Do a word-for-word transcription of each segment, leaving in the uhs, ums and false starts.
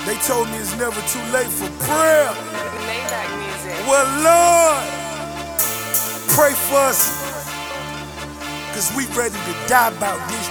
They told me it's never too late for prayer. Maybach music. Well, Lord, pray for us, cause we ready to die about this.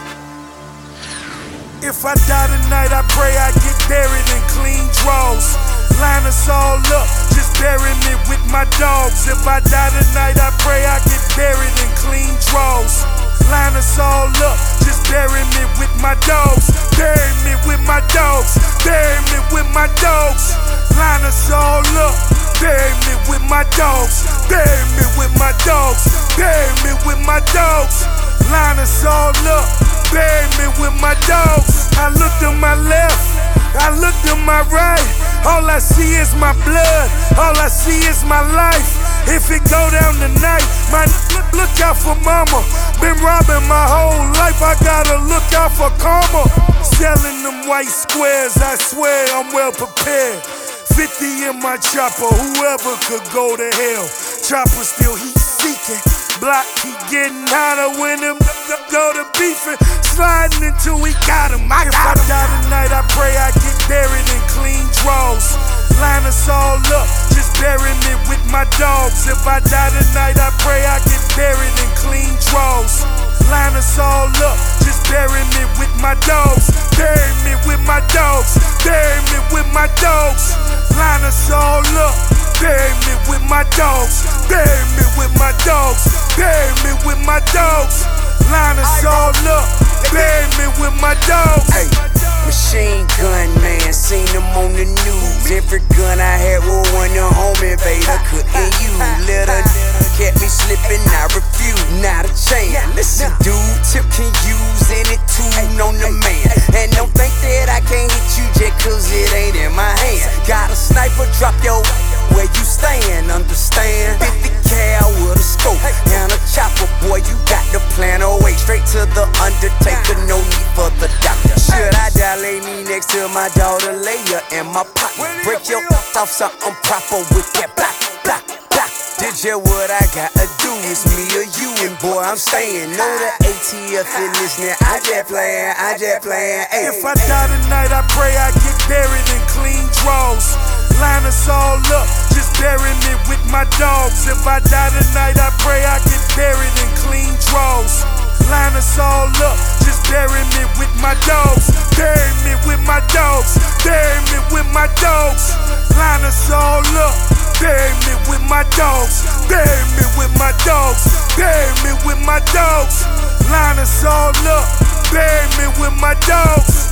If I die tonight, I pray I get buried in clean drawers. Line us all up, just bury me with my dogs. If I die tonight, I pray I get buried in clean drawers. Line us all up, just bury me with my dogs. Bury me with my dogs. Bury me with my dogs. Line us all up, bury me with my dogs. Bury me with my dogs. Bury me with my dogs. Line us all up, bury me with my dogs. I look to my left, I look to my right. All I see is my blood, all I see is my life. If it go down tonight, my look, look out for mama. Been robbing my whole life, I gotta look out for karma. Selling them white squares, I swear I'm well prepared. fifty in my chopper, whoever could go to hell. Chopper still heat seeking, block keep getting hotter when them go to beefing. Sliding until we got him, I got him. If I die tonight, I pray I get buried in clean drawers. Line us all up, just bury me with my dogs. If I die tonight, I pray I get buried in clean drawers. Line us all up, just bury me with my dogs. Bury me with my dogs. Bury me with my dogs. Line us all up, bury me with my dogs. Bury me with my dogs. Bury me with my dogs. Line us all up, bury me with my dogs. Hey, machine gun man, seen them on the news. Every gun I had was one a home invader couldn't use. Little kept me slipping, I refuse. Not a chance. Listen, dude, Tip can use any tool on the man. And don't think that I can't hit you just cause it ain't in my hand. Got a sniper, drop your where you stand, understand? fifty cal with a scope and a chopper, boy, you got the plan away. Straight to the undertaker, no need for the doctor. Should I die, lay me next to my daughter, lay her in my pocket. Break your off something proper with that block, block, block. Did you what I gotta do? It's me or you, and boy, I'm staying. Know the A T F is listening, I just playin', I just playin'. If I die tonight, I pray I get buried in clean drawers. Line us all up, just bury me with my dogs. If I die tonight, I pray I get buried in clean drawers. Line us all up, just bury me with my dogs. Bury me with my dogs. Bury me with my dogs. Line us all up, bury me with my dogs. Bury me with my dogs. Bury me with my dogs. Line us all up, bury me with my dogs.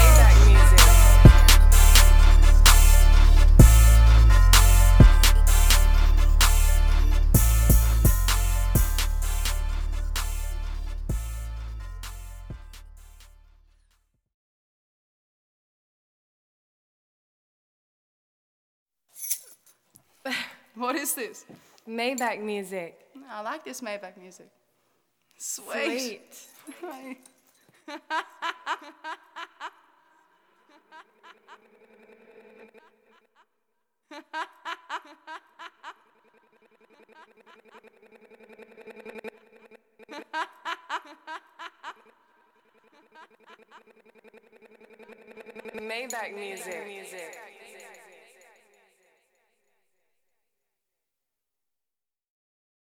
What is this? Maybach music. I like this Maybach music. Sweet. Sweet. Maybach music. music.